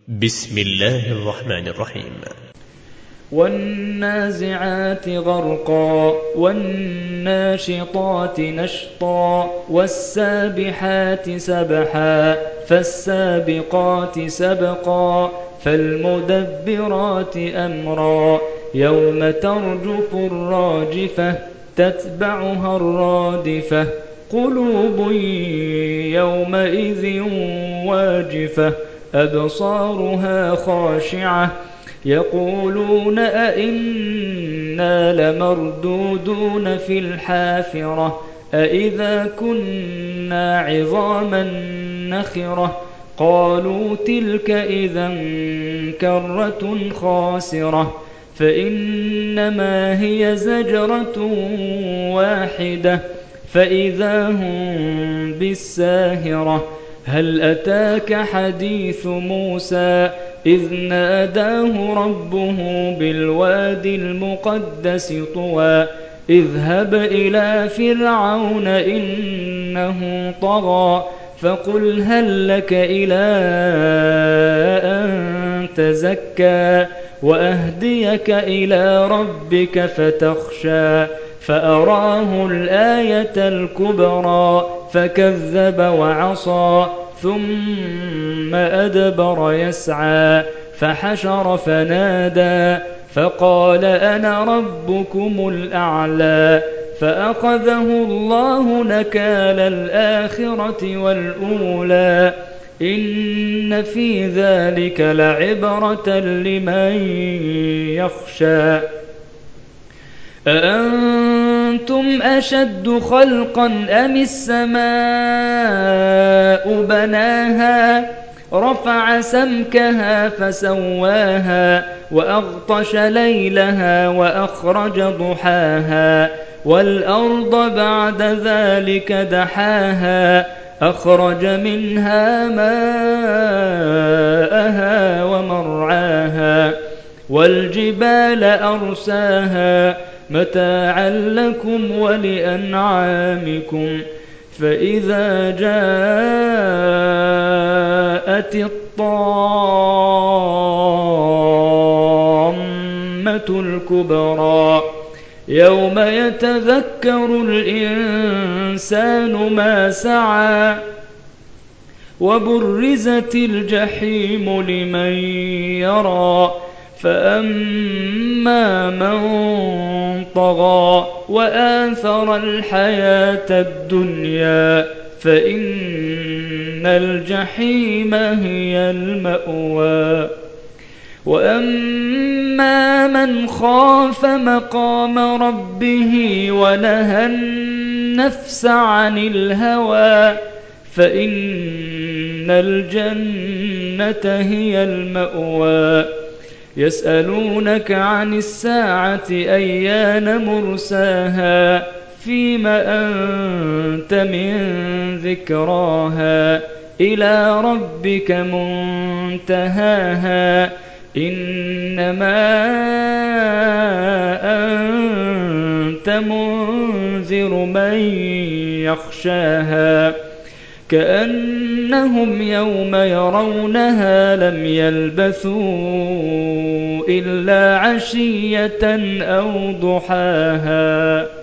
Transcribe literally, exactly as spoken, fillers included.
بسم الله الرحمن الرحيم. والنازعات غرقا والناشطات نشطا والسابحات سبحا فالسابقات سبقا فالمدبرات أمرا يوم ترجف الراجفة تتبعها الرادفة قلوب يومئذ واجفة أبصارها خاشعة يقولون أئنا لمردودون في الحافرة أئذا كنا عظاما نخرة قالوا تلك إذا كرة خاسرة فإنما هي زجرة واحدة فإذا هم بالساهرة هل أتاك حديث موسى إذ ناداه ربه بالوادي المقدس طوى اذهب إلى فرعون إنه طغى فقل هل لك إلى أن تزكى وأهديك إلى ربك فتخشى فأراه الآية الكبرى فكذب وعصى ثم أدبر يسعى فحشر فنادى فقال أنا ربكم الأعلى فأخذه الله نكال الآخرة والأولى إن في ذلك لعبرة لمن يخشى أأنتم أشد خلقا أم السماء بناها رفع سمكها فسواها وأغطش ليلها وأخرج ضحاها والأرض بعد ذلك دحاها أخرج منها ماءها ومرعاها والجبال أرساها متاعا لكم ولأنعامكم فإذا جاءت الطامة الكبرى يوم يتذكر الإنسان ما سعى وبرزت الجحيم لمن يرى فأما من طغى وآثر الحياة الدنيا فإن الجحيم هي المأوى وأما من خاف مقام ربه ونهى النفس عن الهوى فإن الجنة هي المأوى يسألونك عن الساعة أيان مرساها فيم أنت من ذكراها إلى ربك منتهاها إنما أنت منذر من يخشاها كأنهم يوم يرونها لم يلبثوا إلا عشية أو ضحاها.